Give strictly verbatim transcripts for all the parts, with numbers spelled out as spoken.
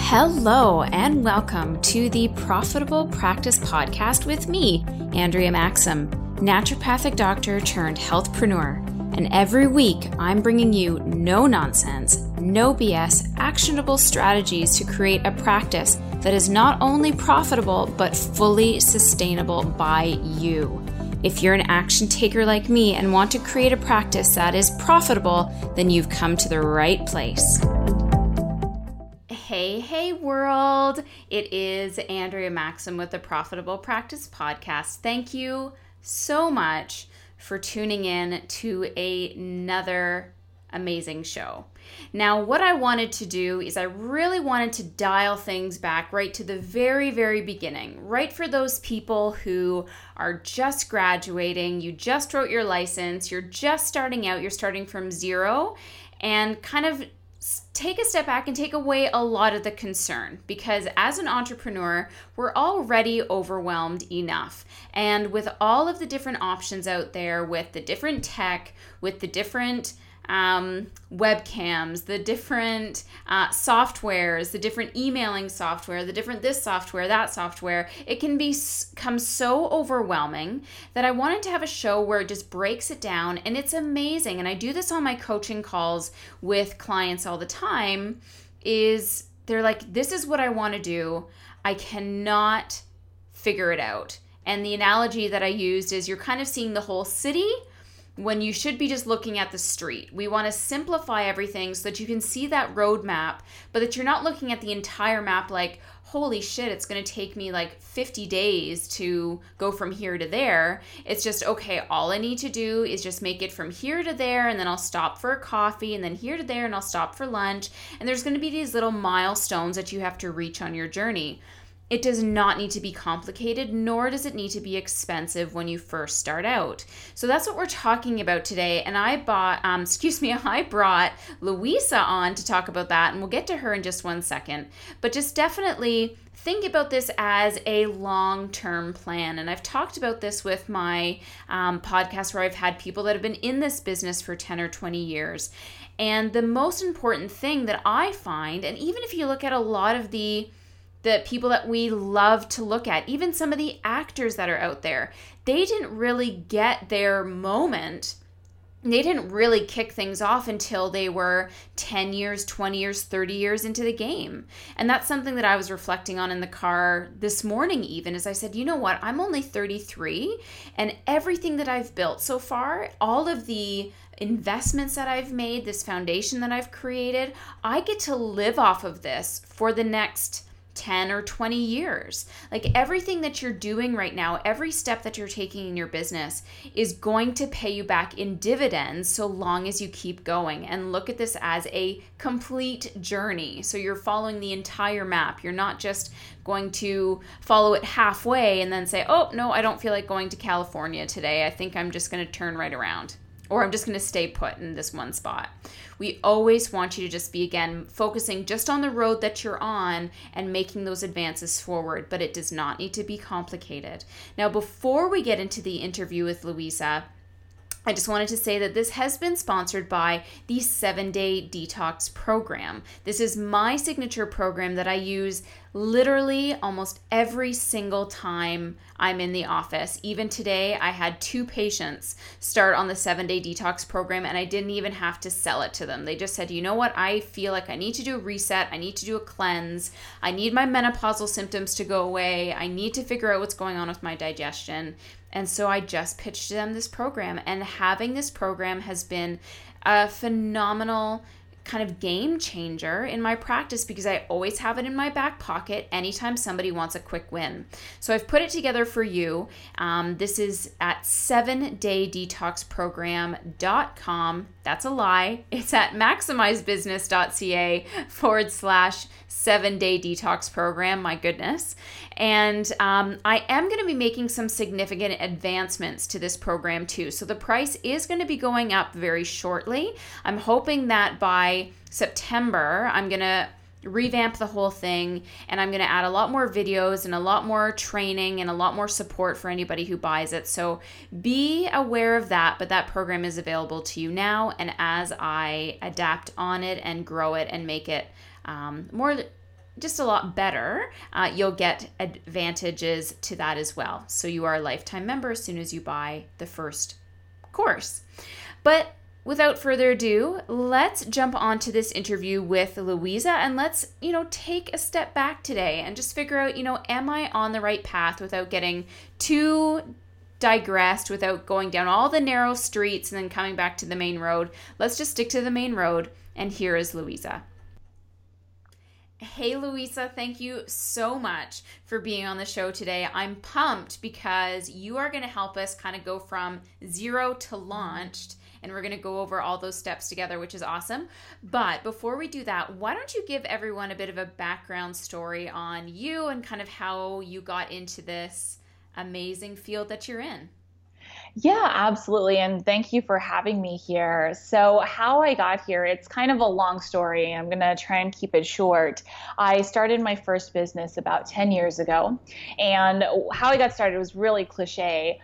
Hello and welcome to the Profitable Practice Podcast with me, Andrea Maxim, naturopathic doctor turned healthpreneur. And every week I'm bringing you no nonsense, no B S, actionable strategies to create a practice that is not only profitable but fully sustainable by you. If you're an action taker like me and want to create a practice that is profitable, then you've come to the right place. Hey, hey world. It is Andrea Maxim with the Profitable Practice Podcast. Thank you so much for tuning in to another amazing show. Now, what I wanted to do is I really wanted to dial things back right to the very, very beginning, right for those people who are just graduating, you just wrote your license, you're just starting out, you're starting from zero, and kind of take a step back and take away a lot of the concern, because as an entrepreneur, we're already overwhelmed enough. And with all of the different options out there, with the different tech, with the different um, webcams, the different uh, softwares, the different emailing software, the different this software, that software, it can become so overwhelming that I wanted to have a show where it just breaks it down, and it's amazing. And I do this on my coaching calls with clients all the time, is they're like, this is what I want to do. I cannot figure it out. And the analogy that I used is you're kind of seeing the whole city when you should be just looking at the street. We want to simplify everything so that you can see that roadmap, but that you're not looking at the entire map like, holy shit, it's going to take me like fifty days to go from here to there. It's just, okay, all I need to do is just make it from here to there, and then I'll stop for a coffee, and then here to there, and I'll stop for lunch. And there's going to be these little milestones that you have to reach on your journey. It does not need to be complicated, nor does it need to be expensive when you first start out. So that's what we're talking about today. And I bought, um, excuse me, I brought Louisa on to talk about that, and we'll get to her in just one second. But just definitely think about this as a long-term plan. And I've talked about this with my um, podcast where I've had people that have been in this business for ten or twenty years. And the most important thing that I find, and even if you look at a lot of the the people that we love to look at, even some of the actors that are out there, they didn't really get their moment. They didn't really kick things off until they were ten years, twenty years, thirty years into the game. And that's something that I was reflecting on in the car this morning even, as I said, you know what, I'm only thirty-three, and everything that I've built so far, all of the investments that I've made, this foundation that I've created, I get to live off of this for the next ten or twenty years. Like everything that you're doing right now, every step that you're taking in your business is going to pay you back in dividends so long as you keep going. And look at this as a complete journey. So you're following the entire map. You're not just going to follow it halfway and then say, oh, no, I don't feel like going to California today. I think I'm just going to turn right around. Or I'm just going to stay put in this one spot. We always want you to just be, again, focusing just on the road that you're on and making those advances forward, but it does not need to be complicated. Now, before we get into the interview with Louisa, I just wanted to say that this has been sponsored by the seven-Day Detox Program. This is my signature program that I use literally almost every single time I'm in the office. Even today, I had two patients start on the seven-Day Detox Program, and I didn't even have to sell it to them. They just said, you know what, I feel like I need to do a reset. I need to do a cleanse. I need my menopausal symptoms to go away. I need to figure out what's going on with my digestion. And so I just pitched them this program, and having this program has been a phenomenal kind of game changer in my practice, because I always have it in my back pocket anytime somebody wants a quick win. So I've put it together for you. Um, this is at seven day detox program dot com. That's a lie. It's at maximizebusiness.ca forward slash seven day detox program. My goodness. And um, I am going to be making some significant advancements to this program too. So the price is going to be going up very shortly. I'm hoping that by September, I'm going to revamp the whole thing, and I'm going to add a lot more videos and a lot more training and a lot more support for anybody who buys it. So be aware of that, but that program is available to you now, and as I adapt on it and grow it and make it um, more just a lot better, uh, you'll get advantages to that as well. So you are a lifetime member as soon as you buy the first course. But without further ado, let's jump on to this interview with Louisa, and let's, you know, take a step back today and just figure out, you know, am I on the right path without getting too digressed, without going down all the narrow streets and then coming back to the main road. Let's just stick to the main road. And here is Louisa. Hey, Louisa, thank you so much for being on the show today. I'm pumped because you are going to help us kind of go from zero to launched, and we're going to go over all those steps together, which is awesome. But before we do that, why don't you give everyone a bit of a background story on you and kind of how you got into this amazing field that you're in? Yeah, absolutely. And thank you for having me here. So, how I got here, it's kind of a long story. I'm going to try and keep it short. I started my first business about ten years ago. And how I got started was really cliche.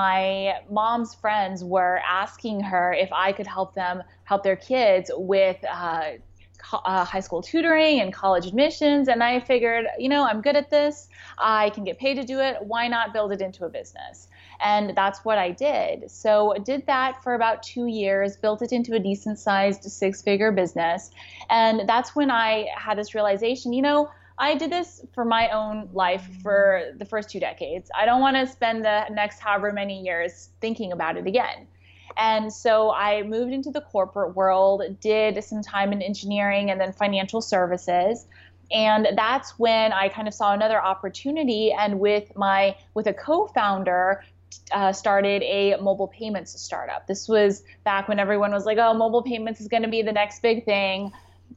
My mom's friends were asking her if I could help them help their kids with uh, Uh, high school tutoring and college admissions. And I figured, you know, I'm good at this. I can get paid to do it. Why not build it into a business? And that's what I did. So I did that for about two years, built it into a decent sized six figure business. And that's when I had this realization, you know, I did this for my own life for the first two decades. I don't want to spend the next however many years thinking about it again. And so I moved into the corporate world, did some time in engineering and then financial services. And that's when I kind of saw another opportunity, and with my with a co-founder uh, started a mobile payments startup. This was back when everyone was like, oh, mobile payments is going to be the next big thing.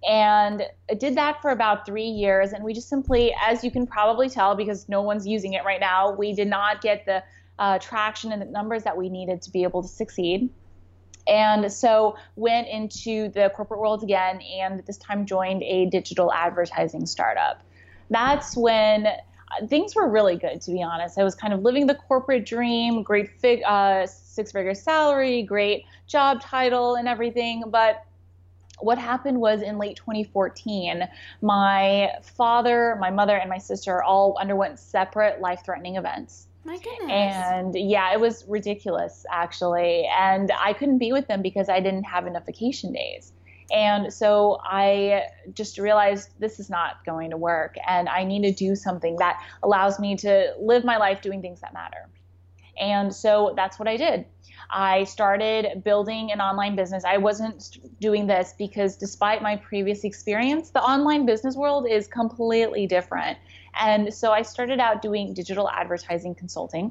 And I did that for about three years. And we just simply, as you can probably tell, because no one's using it right now, we did not get the Uh, traction and the numbers that we needed to be able to succeed. And so went into the corporate world again, and this time joined a digital advertising startup. That's when things were really good, to be honest. I was kind of living the corporate dream, great fig, uh, six-figure salary, great job title and everything. But what happened was in late twenty fourteen, my father, my mother, and my sister all underwent separate life-threatening events. My goodness. And yeah, it was ridiculous, actually. And I couldn't be with them because I didn't have enough vacation days. And so I just realized this is not going to work. And I need to do something that allows me to live my life doing things that matter. And so that's what I did. I started building an online business. I wasn't doing this because despite my previous experience, the online business world is completely different. And so I started out doing digital advertising consulting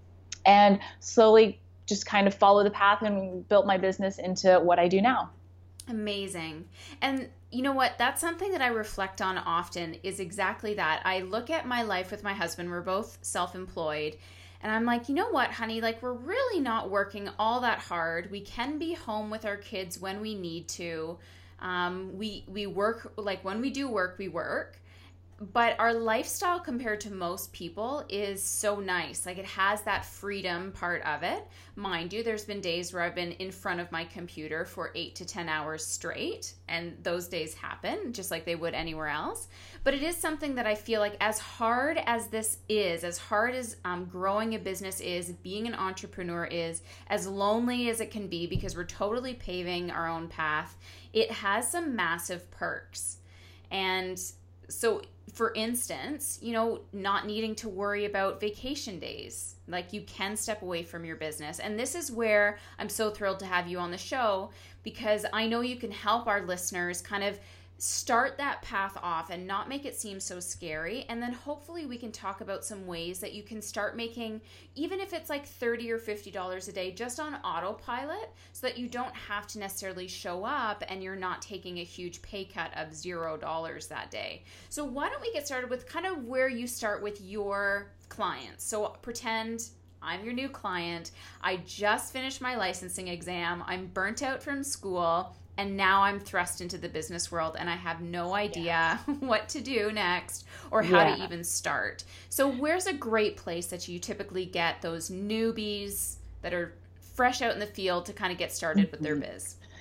and slowly just kind of followed the path and built my business into what I do now. Amazing. And you know what? That's something that I reflect on often, is exactly that. I look at my life with my husband. We're both self-employed. And I'm like, you know what, honey, like we're really not working all that hard. We can be home with our kids when we need to. Um, we, we work, like when we do work, we work. But our lifestyle compared to most people is so nice. Like it has that freedom part of it. Mind you, there's been days where I've been in front of my computer for eight to ten hours straight. And those days happen just like they would anywhere else. But it is something that I feel like, as hard as this is, as hard as um, growing a business is, being an entrepreneur is, as lonely as it can be because we're totally paving our own path, it has some massive perks. And so, for instance, you know, not needing to worry about vacation days. Like you can step away from your business. And this is where I'm so thrilled to have you on the show, because I know you can help our listeners kind of start that path off and not make it seem so scary. And then hopefully we can talk about some ways that you can start making, even if it's like thirty or fifty dollars a day, just on autopilot, so that you don't have to necessarily show up and you're not taking a huge pay cut of zero dollars that day. So why don't we get started with kind of where you start with your clients? So pretend I'm your new client. I just finished my licensing exam. I'm burnt out from school. And now I'm thrust into the business world and I have no idea yes. what to do next or how yeah. to even start. So where's a great place that you typically get those newbies that are fresh out in the field to kind of get started mm-hmm. with their biz?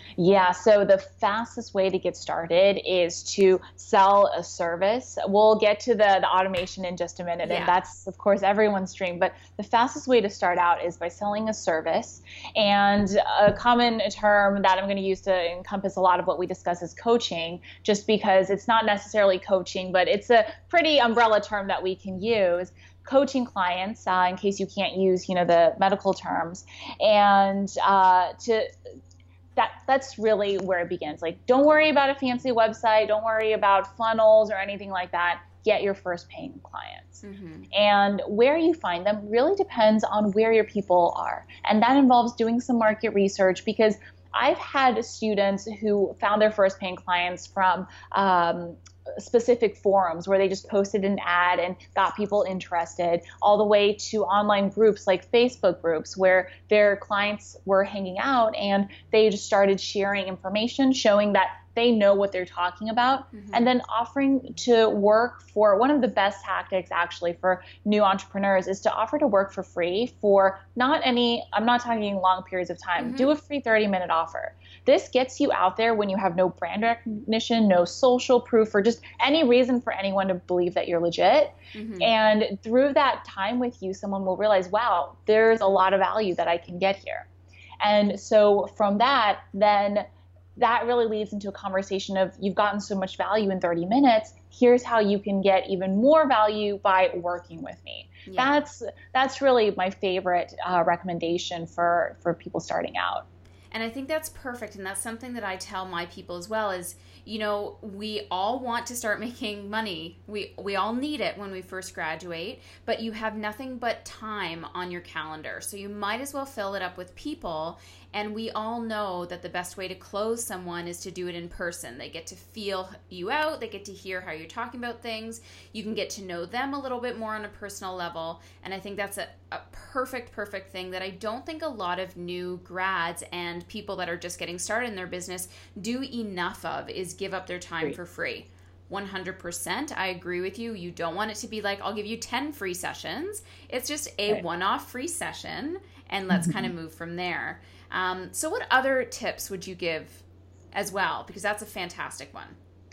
Yeah, so the fastest way to get started is to sell a service. We'll get to the, the automation in just a minute, and Yeah. that's, of course, everyone's dream. But the fastest way to start out is by selling a service. And a common term that I'm going to use to encompass a lot of what we discuss is coaching, just because it's not necessarily coaching, but it's a pretty umbrella term that we can use. Coaching clients, uh, in case you can't use, you know, the medical terms, and uh, to that that's really where it begins. Like, don't worry about a fancy website. Don't worry about funnels or anything like that. Get your first paying clients. Mm-hmm. And where you find them really depends on where your people are. And that involves doing some market research, because I've had students who found their first paying clients from um, specific forums where they just posted an ad and got people interested, all the way to online groups like Facebook groups where their clients were hanging out and they just started sharing information showing that they know what they're talking about, mm-hmm. and then offering to work for one of the best tactics actually for new entrepreneurs is to offer to work for free for not any, I'm not talking long periods of time, mm-hmm. do a free thirty minute offer. This gets you out there when you have no brand recognition, no social proof, or just any reason for anyone to believe that you're legit. Mm-hmm. And through that time with you, someone will realize, wow, there's a lot of value that I can get here. And so from that, then that really leads into a conversation of, you've gotten so much value in thirty minutes. Here's how you can get even more value by working with me. Yeah. That's that's really my favorite uh, recommendation for, for people starting out. And I think that's perfect. And that's something that I tell my people as well is, you know, we all want to start making money. We we all need it when we first graduate, but you have nothing but time on your calendar. So you might as well fill it up with people. And we all know that the best way to close someone is to do it in person. They get to feel you out. They get to hear how you're talking about things. You can get to know them a little bit more on a personal level. And I think that's a, a perfect, perfect thing that I don't think a lot of new grads and people that are just getting started in their business do enough of, is give up their time Great. for free. one hundred percent I agree with you. You don't want it to be like, I'll give you ten free sessions. It's just a right. one-off free session, and let's kind of move from there. Um, so what other tips would you give as well? Because that's a fantastic one.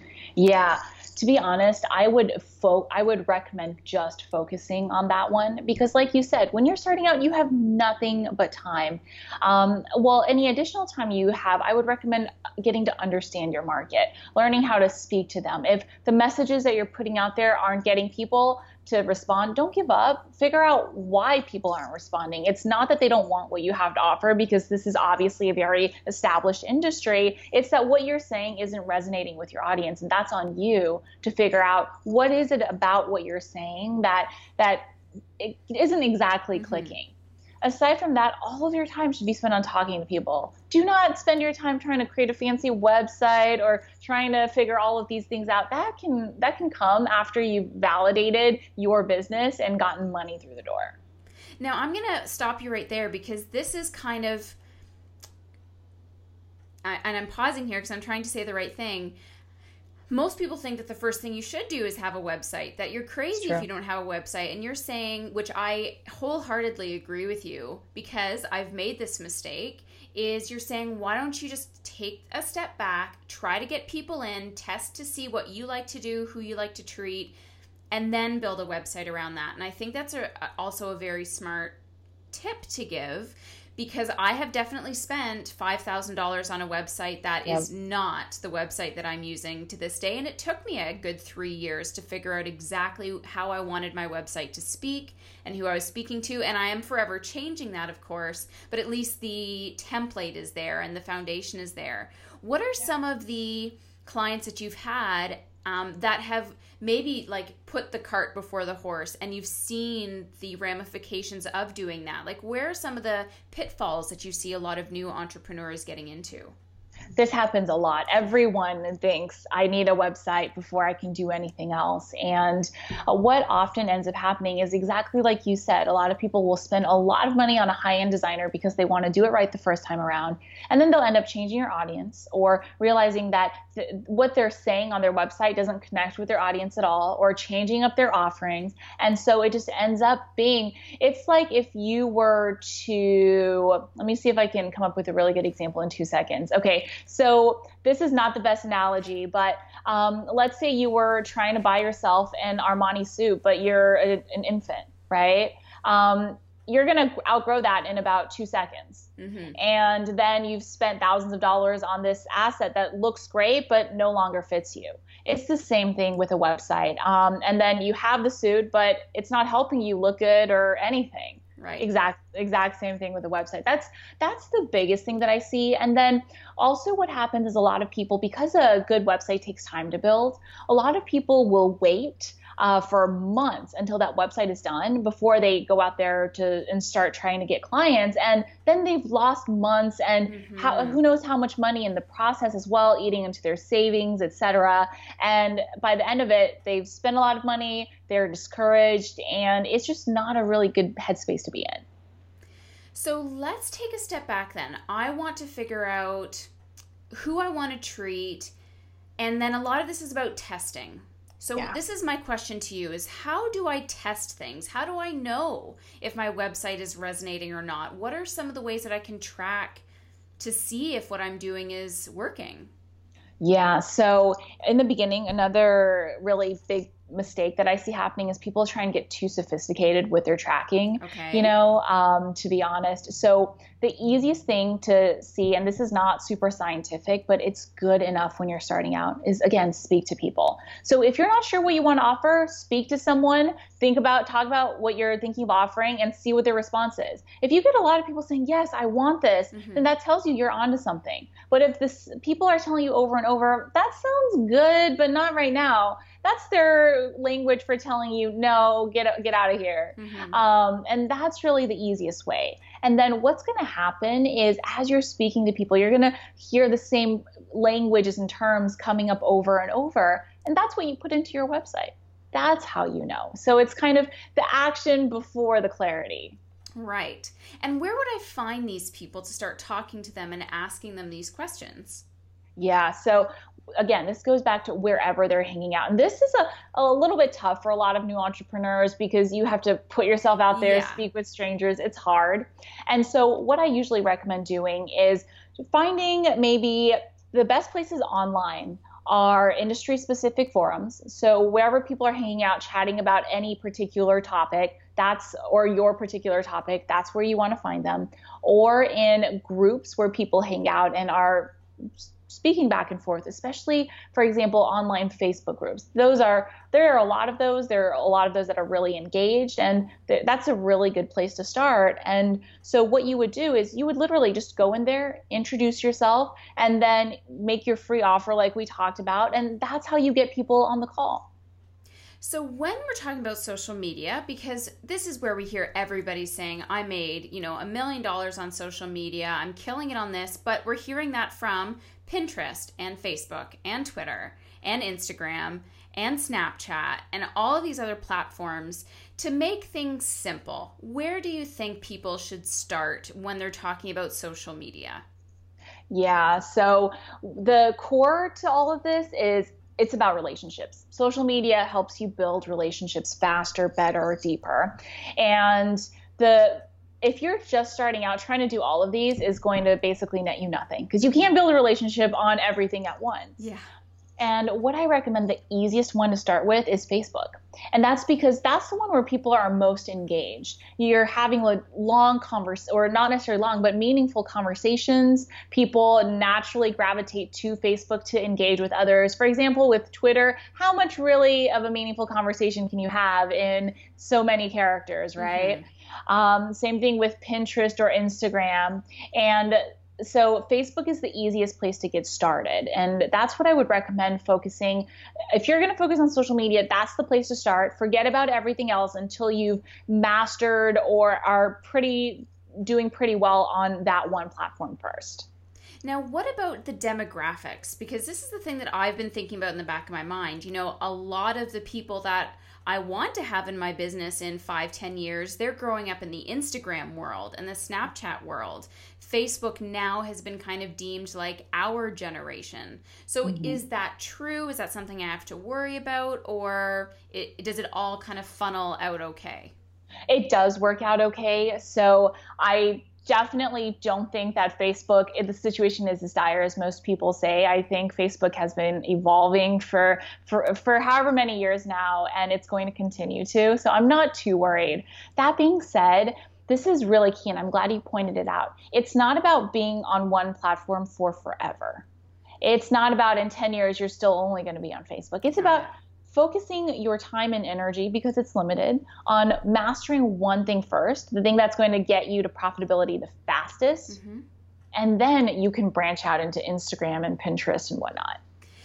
Yeah, to be honest, I would fo- I would recommend just focusing on that one, because like you said, when you're starting out, you have nothing but time. Um, well, any additional time you have, I would recommend getting to understand your market, learning how to speak to them. If the messages that you're putting out there aren't getting people to respond, don't give up. Figure out why people aren't responding. It's not that they don't want what you have to offer, because this is obviously a very established industry. It's that what you're saying isn't resonating with your audience, and that's on you to figure out what is it about what you're saying that that it isn't exactly mm-hmm. clicking. Aside from that, all of your time should be spent on talking to people. Do not spend your time trying to create a fancy website or trying to figure all of these things out. That can that can come after you've validated your business and gotten money through the door. Now, I'm going to stop you right there, because this is kind of, I, and I'm pausing here because I'm trying to say the right thing. Most people think that the first thing you should do is have a website, that you're crazy if you don't have a website. And you're saying, which I wholeheartedly agree with you, because I've made this mistake, is you're saying, why don't you just take a step back, try to get people in, test to see what you like to do, who you like to treat, and then build a website around that. And I think that's a, also a very smart tip to give, because I have definitely spent five thousand dollars on a website that yep. is not the website that I'm using to this day. And it took me a good three years to figure out exactly how I wanted my website to speak and who I was speaking to. And I am forever changing that, of course, but at least the template is there and the foundation is there. What are yeah. some of the clients that you've had um, that have maybe like put the cart before the horse, and you've seen the ramifications of doing that? Like, where are some of the pitfalls that you see a lot of new entrepreneurs getting into? This happens a lot. Everyone thinks I need a website before I can do anything else. And uh, what often ends up happening is exactly like you said. A lot of people will spend a lot of money on a high-end designer because they want to do it right the first time around. And then they'll end up changing your audience or realizing that th- what they're saying on their website doesn't connect with their audience at all, or changing up their offerings. And so it just ends up being, it's like if you were to, let me see if I can come up with a really good example in two seconds. Okay, so this is not the best analogy, but um, let's say you were trying to buy yourself an Armani suit, but you're a, an infant, right? Um, you're going to outgrow that in about two seconds. Mm-hmm. And then you've spent thousands of dollars on this asset that looks great, but no longer fits you. It's the same thing with a website. Um, and then you have the suit, but it's not helping you look good or anything. Right. Exact, exact same thing with a website. That's, that's the biggest thing that I see. And then also what happens is a lot of people, because a good website takes time to build, a lot of people will wait Uh, for months until that website is done before they go out there to and start trying to get clients. And then they've lost months and mm-hmm. how, who knows how much money in the process as well, eating into their savings, et cetera. And by the end of it, they've spent a lot of money, they're discouraged, and it's just not a really good headspace to be in. So let's take a step back then. I want to figure out who I want to treat. And then a lot of this is about testing. So yeah. This is my question to you is, how do I test things? How do I know if my website is resonating or not? What are some of the ways that I can track to see if what I'm doing is working? Yeah. So in the beginning, another really big mistake that I see happening is people try and get too sophisticated with their tracking, okay. you know, um, to be honest. So the easiest thing to see, and this is not super scientific, but it's good enough when you're starting out, is again, speak to people. So if you're not sure what you want to offer, speak to someone, think about, talk about what you're thinking of offering and see what their response is. If you get a lot of people saying, yes, I want this, mm-hmm. then that tells you you're onto something. But if this people are telling you over and over, that sounds good, but not right now, that's their language for telling you, no, get get out of here. Mm-hmm. Um, and that's really the easiest way. And then what's going to happen is as you're speaking to people, you're going to hear the same languages and terms coming up over and over. And that's what you put into your website. That's how you know. So it's kind of the action before the clarity. Right. And where would I find these people to start talking to them and asking them these questions? Yeah. So again, this goes back to wherever they're hanging out. And this is a, a little bit tough for a lot of new entrepreneurs because you have to put yourself out there, yeah. speak with strangers. It's hard. And so what I usually recommend doing is finding maybe the best places online are industry specific forums. So wherever people are hanging out, chatting about any particular topic, that's, or your particular topic, that's where you want to find them. Or in groups where people hang out and are speaking back and forth, especially, for example, online Facebook groups. Those are, there are a lot of those. There are a lot of those that are really engaged, and th- that's a really good place to start. And so what you would do is you would literally just go in there, introduce yourself, and then make your free offer like we talked about. And that's how you get people on the call. So when we're talking about social media, because this is where we hear everybody saying, I made, you know, a million dollars on social media, I'm killing it on this, but we're hearing that from Pinterest and Facebook and Twitter and Instagram and Snapchat and all of these other platforms. To make things simple, where do you think people should start when they're talking about social media? Yeah, so the core to all of this is it's about relationships. Social media helps you build relationships faster, better, deeper. And the if you're just starting out, trying to do all of these is going to basically net you nothing because you can't build a relationship on everything at once. Yeah. And what I recommend, the easiest one to start with is Facebook. And that's because that's the one where people are most engaged. You're having a long converse, or not necessarily long, but meaningful conversations. People naturally gravitate to Facebook to engage with others. For example, with Twitter, how much really of a meaningful conversation can you have in so many characters, right? Mm-hmm. Um, same thing with Pinterest or Instagram. And so Facebook is the easiest place to get started. And that's what I would recommend focusing. If you're going to focus on social media, that's the place to start. Forget about everything else until you've mastered or are pretty doing pretty well on that one platform first. Now, what about the demographics? Because this is the thing that I've been thinking about in the back of my mind. You know, a lot of the people that I want to have in my business in five, ten years, they're growing up in the Instagram world and the Snapchat world. Facebook now has been kind of deemed like our generation. So mm-hmm. is that true? Is that something I have to worry about? Or it, does it all kind of funnel out okay? It does work out okay. So I definitely don't think that Facebook, the situation is as dire as most people say. I think Facebook has been evolving for, for, for however many years now, and it's going to continue to. So I'm not too worried. That being said, this is really key, and I'm glad you pointed it out. It's not about being on one platform for forever. It's not about in ten years, you're still only going to be on Facebook. It's about focusing your time and energy, because it's limited, on mastering one thing first, the thing that's going to get you to profitability the fastest. Mm-hmm. And then you can branch out into Instagram and Pinterest and whatnot.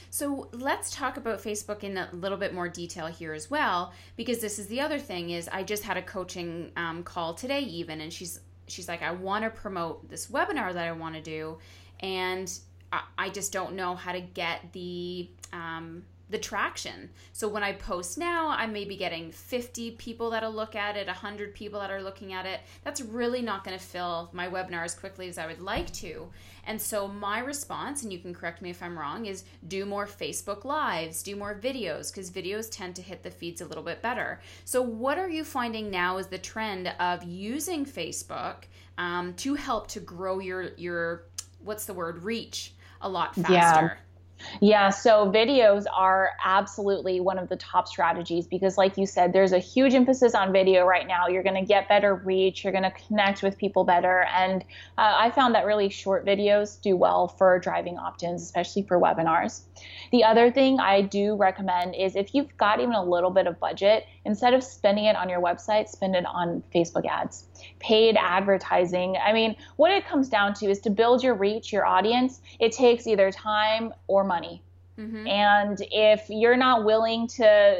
So let's talk about Facebook in a little bit more detail here as well, because this is the other thing is I just had a coaching um, call today even, and she's she's like, I want to promote this webinar that I want to do, and I, I just don't know how to get the um, the traction. So when I post now, I may be getting fifty people that'll look at it, one hundred people that are looking at it. That's really not going to fill my webinar as quickly as I would like to. And so my response, and you can correct me if I'm wrong, is do more Facebook Lives, do more videos, because videos tend to hit the feeds a little bit better. So what are you finding now is the trend of using Facebook um, to help to grow your, your, what's the word, reach a lot faster? Yeah. Yeah, so videos are absolutely one of the top strategies, because like you said, there's a huge emphasis on video right now. You're going to get better reach. You're going to connect with people better. And uh, I found that really short videos do well for driving opt-ins, especially for webinars. The other thing I do recommend is if you've got even a little bit of budget, instead of spending it on your website, spend it on Facebook ads, paid advertising. I mean, what it comes down to is to build your reach, your audience, it takes either time or money. Mm-hmm. And if you're not willing to,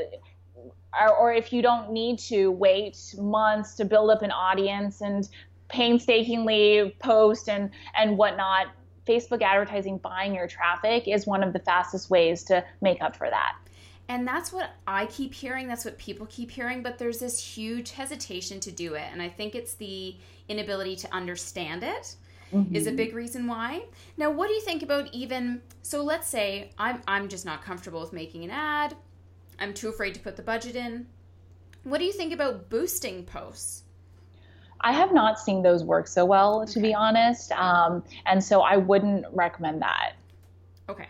or, or if you don't need to wait months to build up an audience and painstakingly post and, and whatnot, Facebook advertising, buying your traffic is one of the fastest ways to make up for that. And that's what I keep hearing. That's what people keep hearing. But there's this huge hesitation to do it. And I think it's the inability to understand it mm-hmm. is a big reason why. Now, what do you think about even, so let's say I'm, I'm just not comfortable with making an ad. I'm too afraid to put the budget in. What do you think about boosting posts? I have not seen those work so well, to okay. be honest. Um, and so I wouldn't recommend that. Okay.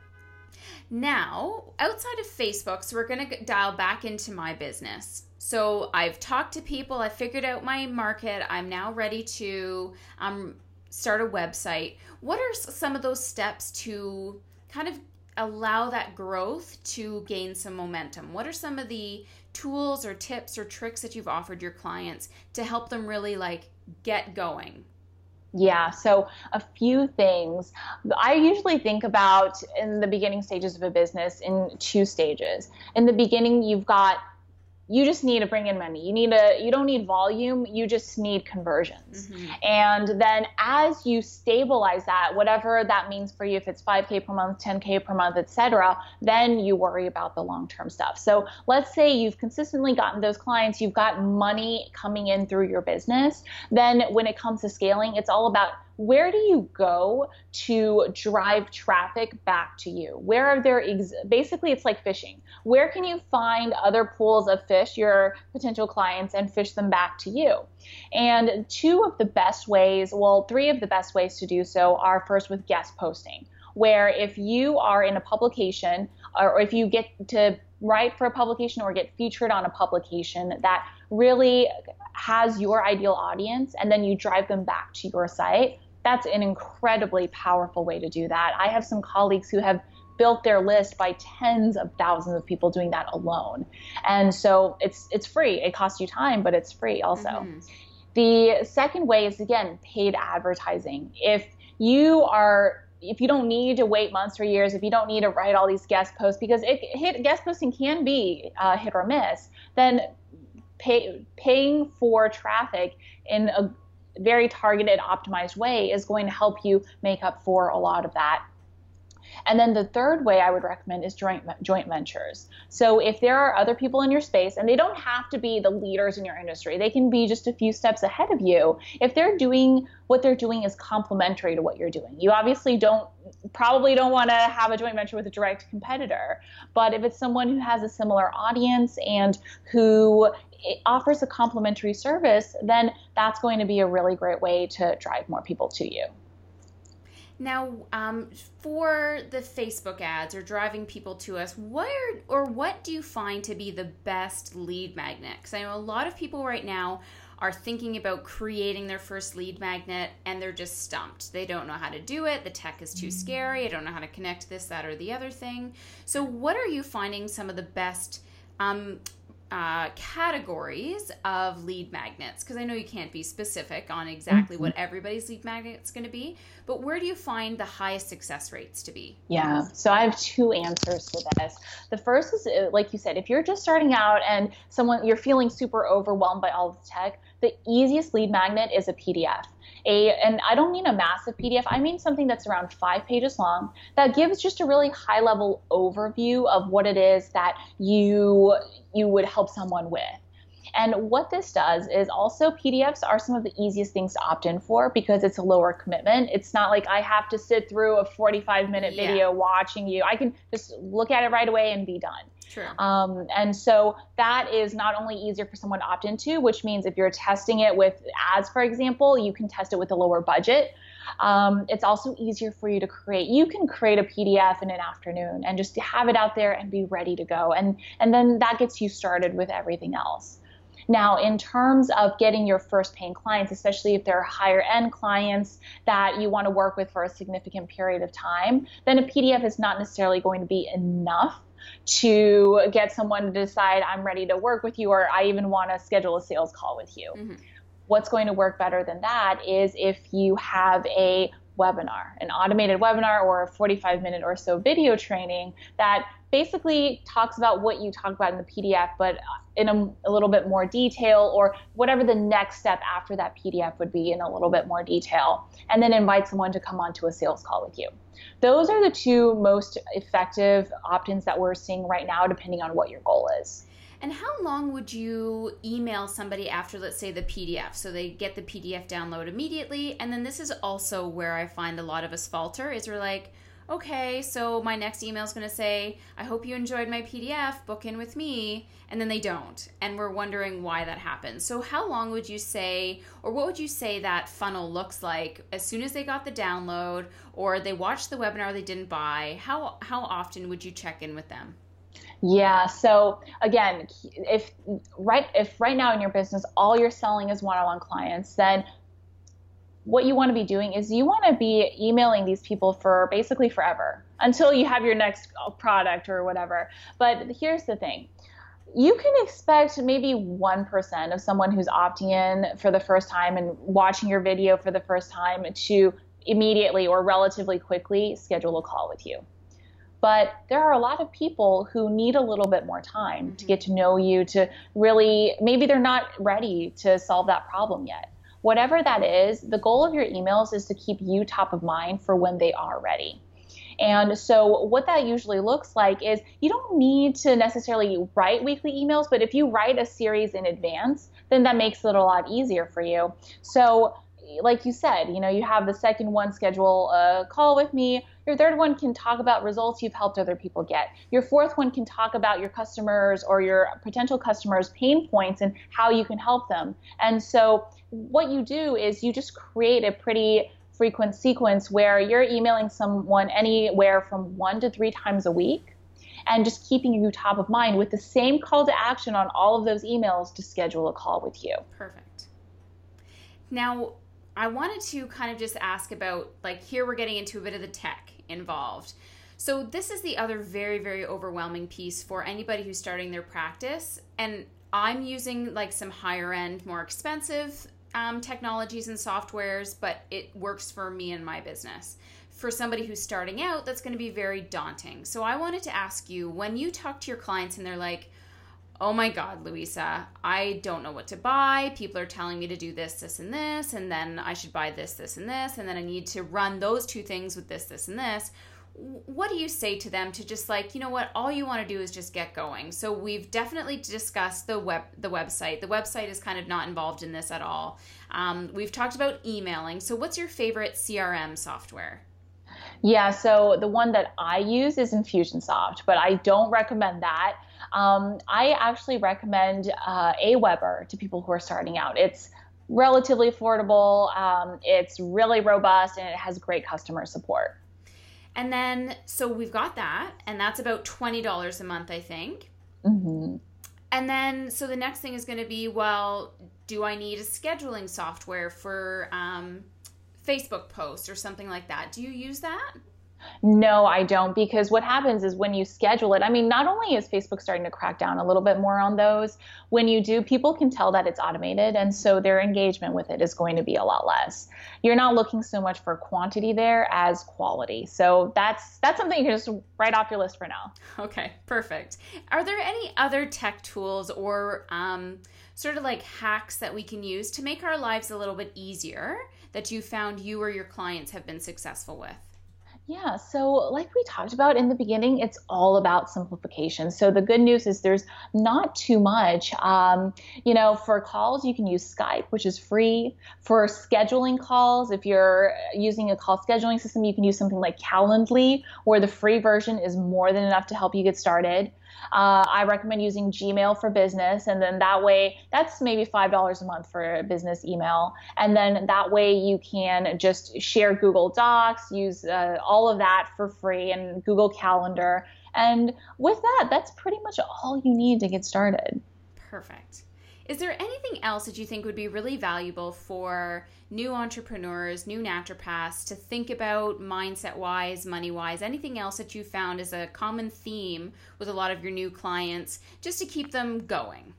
Now, outside of Facebook, so we're going to dial back into my business. So I've talked to people, I figured out my market, I'm now ready to um, start a website. What are some of those steps to kind of allow that growth to gain some momentum? What are some of the tools or tips or tricks that you've offered your clients to help them really like get going? Yeah, so a few things. I usually think about in the beginning stages of a business in two stages. In the beginning, you've got, you just need to bring in money. You need a, you don't need volume, you just need conversions. Mm-hmm. And then as you stabilize that, whatever that means for you, if it's five K per month, ten K per month, et cetera, then you worry about the long-term stuff. So let's say you've consistently gotten those clients, you've got money coming in through your business. Then when it comes to scaling, it's all about where do you go to drive traffic back to you? Where are there, ex- basically it's like fishing. Where can you find other pools of fish, your potential clients, and fish them back to you? And two of the best ways, well, three of the best ways to do so are first with guest posting, where if you are in a publication or if you get to write for a publication or get featured on a publication that really has your ideal audience, and then you drive them back to your site, that's an incredibly powerful way to do that. I have some colleagues who have built their list by tens of thousands of people doing that alone. And so it's it's free. It costs you time, but it's free also. Mm-hmm. The second way is, again, paid advertising. If you are if you don't need to wait months or years, if you don't need to write all these guest posts, because it, hit, guest posting can be uh, hit or miss, then pay, paying for traffic in a very targeted, optimized way is going to help you make up for a lot of that. And then the third way I would recommend is joint joint ventures. So if there are other people in your space, and they don't have to be the leaders in your industry, they can be just a few steps ahead of you. If they're doing what they're doing is complementary to what you're doing, you obviously don't probably don't want to have a joint venture with a direct competitor. But if it's someone who has a similar audience and who offers a complementary service, then that's going to be a really great way to drive more people to you. Now, um, for the Facebook ads or driving people to us, where or what do you find to be the best lead magnet? Because I know a lot of people right now are thinking about creating their first lead magnet and they're just stumped. They don't know how to do it. The tech is too scary. I don't know how to connect this, that, or the other thing. So what are you finding some of the best um, uh, categories of lead magnets? Because I know you can't be specific on exactly mm-hmm. what everybody's lead magnet is going to be, but where do you find the highest success rates to be? Yeah, so I have two answers to this. The first is, like you said, if you're just starting out and someone you're feeling super overwhelmed by all the tech, the easiest lead magnet is a P D F. A, and I don't mean a massive P D F, I mean something that's around five pages long that gives just a really high level overview of what it is that you you would help someone with. And what this does is also P D Fs are some of the easiest things to opt in for because it's a lower commitment. It's not like I have to sit through a forty-five minute yeah. video watching you. I can just look at it right away and be done. True. Um, and so that is not only easier for someone to opt into, which means if you're testing it with ads, for example, you can test it with a lower budget. Um, it's also easier for you to create. You can create a P D F in an afternoon and just have it out there and be ready to go. And, and then that gets you started with everything else. Now, in terms of getting your first paying clients, especially if they're higher end clients that you want to work with for a significant period of time, then a P D F is not necessarily going to be enough to get someone to decide I'm ready to work with you, or I even want to schedule a sales call with you. Mm-hmm. What's going to work better than that is if you have a webinar, an automated webinar or a forty-five minute or so video training that basically talks about what you talk about in the P D F, but in a, a little bit more detail, or whatever the next step after that P D F would be in a little bit more detail, and then invite someone to come onto a sales call with you. Those are the two most effective opt-ins that we're seeing right now, depending on what your goal is. And how long would you email somebody after, let's say, the P D F? So they get the P D F download immediately. And then this is also where I find a lot of us falter, is we're like, okay, so my next email is going to say, I hope you enjoyed my P D F, book in with me. And then they don't. And we're wondering why that happens. So how long would you say, or what would you say that funnel looks like as soon as they got the download, or they watched the webinar they didn't buy? How, how often would you check in with them? Yeah. So again, if right if right now in your business all you're selling is one-on-one clients, then what you want to be doing is you want to be emailing these people for basically forever until you have your next product or whatever. But here's the thing. You can expect maybe one percent of someone who's opting in for the first time and watching your video for the first time to immediately or relatively quickly schedule a call with you. But there are a lot of people who need a little bit more time mm-hmm. to get to know you, to really, maybe they're not ready to solve that problem yet. Whatever that is, the goal of your emails is to keep you top of mind for when they are ready. And so what that usually looks like is you don't need to necessarily write weekly emails, but if you write a series in advance, then that makes it a lot easier for you. So like you said, you know, you have the second one, schedule a call with me. Your third one can talk about results you've helped other people get. Your fourth one can talk about your customers or your potential customers' pain points and how you can help them. And so what you do is you just create a pretty frequent sequence where you're emailing someone anywhere from one to three times a week and just keeping you top of mind with the same call to action on all of those emails to schedule a call with you. Perfect. Now, I wanted to kind of just ask about, like, here we're getting into a bit of the tech involved. So this is the other very, very overwhelming piece for anybody who's starting their practice. And I'm using like some higher end, more expensive um, technologies and softwares, but it works for me and my business. For somebody who's starting out, that's going to be very daunting. So I wanted to ask you, when you talk to your clients and they're like, oh my God, Louisa, I don't know what to buy. People are telling me to do this, this, and this, and then I should buy this, this, and this, and then I need to run those two things with this, this, and this. What do you say to them to just like, you know what, all you want to do is just get going? So we've definitely discussed the web, the website. The website is kind of not involved in this at all. Um, we've talked about emailing. So what's your favorite C R M software? Yeah, so the one that I use is Infusionsoft, but I don't recommend that. Um, I actually recommend uh, Aweber to people who are starting out. It's relatively affordable, um, it's really robust, and it has great customer support. And then, so we've got that, and that's about twenty dollars a month, I think. Mm-hmm. And then, so the next thing is going to be, well, do I need a scheduling software for um, Facebook posts or something like that? Do you use that? No, I don't, because what happens is when you schedule it, I mean, not only is Facebook starting to crack down a little bit more on those, when you do, people can tell that it's automated, and so their engagement with it is going to be a lot less. You're not looking so much for quantity there as quality. So that's that's something you can just write off your list for now. Okay, perfect. Are there any other tech tools or um, sort of like hacks that we can use to make our lives a little bit easier that you found you or your clients have been successful with? Yeah, so like we talked about in the beginning, it's all about simplification. So the good news is there's not too much. Um, you know, for calls, you can use Skype, which is free. For scheduling calls, if you're using a call scheduling system, you can use something like Calendly, where the free version is more than enough to help you get started. Uh, I recommend using Gmail for business, and then that way, that's maybe five dollars a month for a business email. And then that way you can just share Google Docs, use uh, all of that for free, and Google Calendar. And with that, that's pretty much all you need to get started. Perfect. Is there anything else that you think would be really valuable for new entrepreneurs, new naturopaths to think about mindset-wise, money-wise, anything else that you found is a common theme with a lot of your new clients just to keep them going?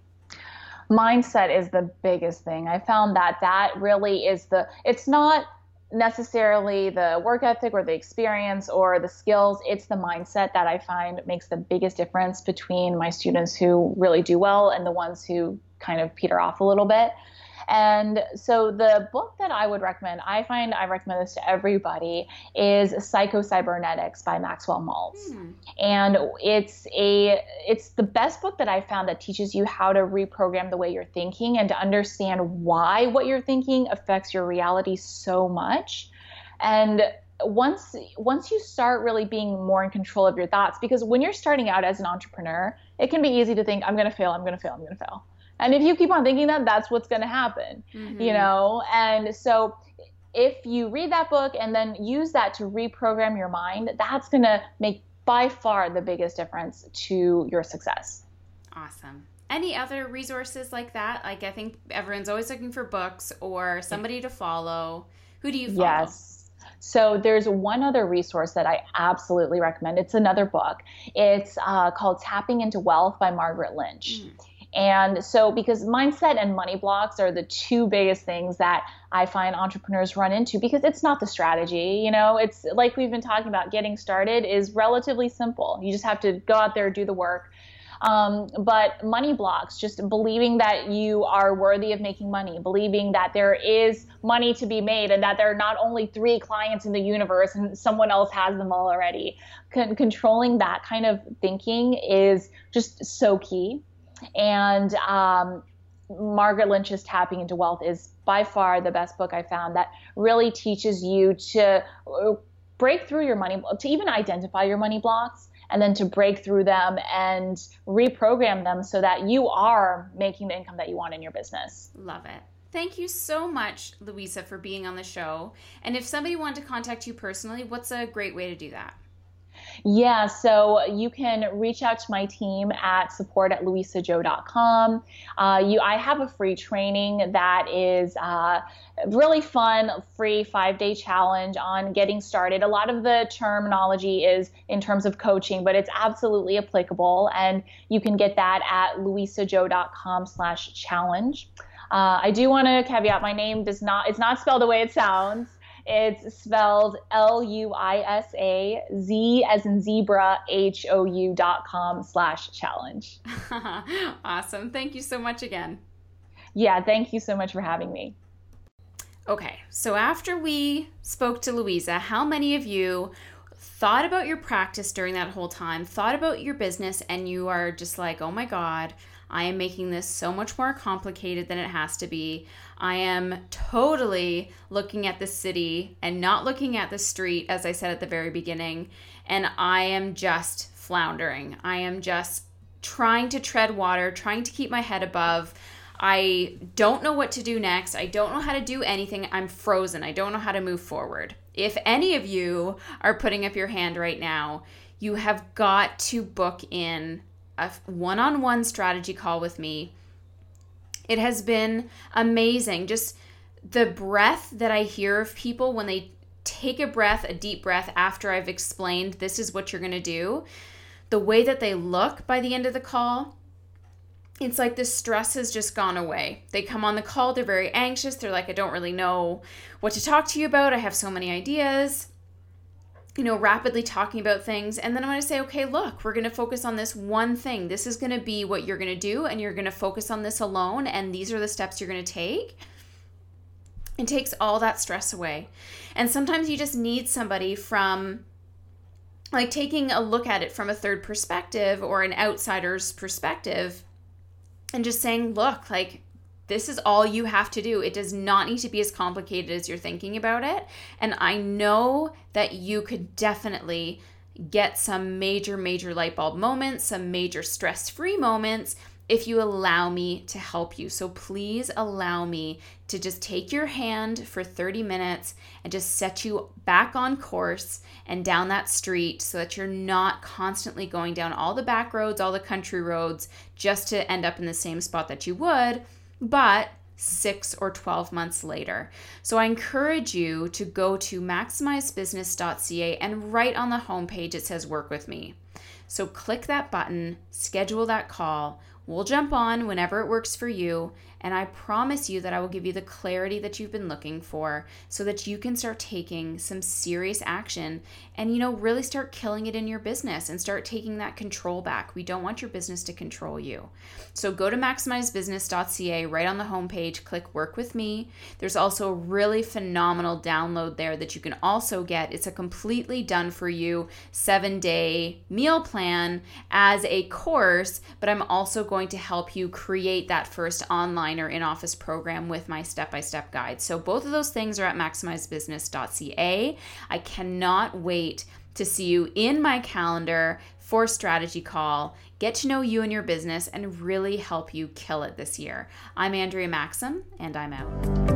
Mindset is the biggest thing. I found that that really is the, it's not necessarily the work ethic or the experience or the skills. It's the mindset that I find makes the biggest difference between my students who really do well and the ones who kind of peter off a little bit. And so the book that I would recommend, I find I recommend this to everybody, is Psycho-Cybernetics by Maxwell Maltz. Mm. And it's a it's the best book that I found that teaches you how to reprogram the way you're thinking and to understand why what you're thinking affects your reality so much. And once once you start really being more in control of your thoughts, because when you're starting out as an entrepreneur, it can be easy to think, I'm going to fail, I'm going to fail, I'm going to fail. And if you keep on thinking that, that's what's going to happen, mm-hmm. you know? And so if you read that book and then use that to reprogram your mind, that's going to make by far the biggest difference to your success. Awesome. Any other resources like that? Like, I think everyone's always looking for books or somebody to follow. Who do you follow? Yes. So there's one other resource that I absolutely recommend. It's another book. It's uh, called Tapping into Wealth by Margaret Lynch. Mm. And so because mindset and money blocks are the two biggest things that I find entrepreneurs run into, because it's not the strategy, you know, it's like we've been talking about, getting started is relatively simple. You just have to go out there, do the work. Um, but money blocks, just believing that you are worthy of making money, believing that there is money to be made and that there are not only three clients in the universe and someone else has them all already. Con- controlling that kind of thinking is just so key. And um, Margaret Lynch's Tapping into Wealth is by far the best book I found that really teaches you to break through your money, to even identify your money blocks, and then to break through them and reprogram them so that you are making the income that you want in your business. Love it. Thank you so much, Louisa, for being on the show. And if somebody wanted to contact you personally, what's a great way to do that? Yeah, so you can reach out to my team at support at louisa joe dot com. Uh, you, I have a free training that is uh, really fun, free five-day challenge on getting started. A lot of the terminology is in terms of coaching, but it's absolutely applicable, and you can get that at louisa joe dot com slash challenge. Uh, I do want to caveat, my name does not, it's not spelled the way it sounds. It's spelled L U I S A Z as in zebra, H O U dot com slash challenge. Awesome. Thank you so much again. Yeah, thank you so much for having me. Okay, so after we spoke to Louisa, how many of you thought about your practice during that whole time, thought about your business, and you are just like, oh my God, I am making this so much more complicated than it has to be. I am totally looking at the city and not looking at the street, as I said at the very beginning, and I am just floundering. I am just trying to tread water, trying to keep my head above. I don't know what to do next. I don't know how to do anything. I'm frozen. I don't know how to move forward. If any of you are putting up your hand right now, you have got to book in a one-on-one strategy call with me. It has been amazing. Just the breath that I hear of people when they take a breath, a deep breath after I've explained this is what you're going to do, the way that they look by the end of the call, it's like the stress has just gone away. They come on the call, they're very anxious. They're like, I don't really know what to talk to you about. I have so many ideas, you know, rapidly talking about things. And then I'm going to say, okay, look, we're going to focus on this one thing. This is going to be what you're going to do. And you're going to focus on this alone. And these are the steps you're going to take. It takes all that stress away. And sometimes you just need somebody from like taking a look at it from a third perspective or an outsider's perspective. And just saying, look, like, this is all you have to do. It does not need to be as complicated as you're thinking about it. And I know that you could definitely get some major, major light bulb moments, some major stress-free moments if you allow me to help you. So please allow me to just take your hand for thirty minutes and just set you back on course and down that street so that you're not constantly going down all the back roads, all the country roads, just to end up in the same spot that you would, but six or twelve months later. So I encourage you to go to maximize business dot c a and right on the homepage it says work with me. So click that button, schedule that call. We'll jump on whenever it works for you, and I promise you that I will give you the clarity that you've been looking for so that you can start taking some serious action and, you know, really start killing it in your business and start taking that control back. We don't want your business to control you. So go to maximize business dot c a, right on the homepage, click work with me. There's also a really phenomenal download there that you can also get. It's a completely done for you seven day meal plan as a course, but I'm also going to help you create that first online or in-office program with my step-by-step guide. So both of those things are at maximize business dot c a. I cannot wait to see you in my calendar for strategy call, get to know you and your business, and really help you kill it this year. I'm Andrea Maxim, and I'm out.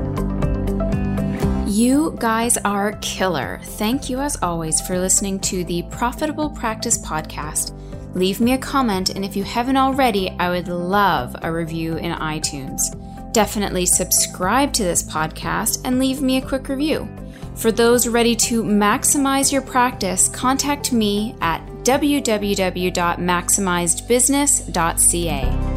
You guys are killer. Thank you as always for listening to the Profitable Practice Podcast. Leave me a comment, and if you haven't already, I would love a review in iTunes. Definitely subscribe to this podcast and leave me a quick review. For those ready to maximize your practice, contact me at w w w dot maximized business dot c a.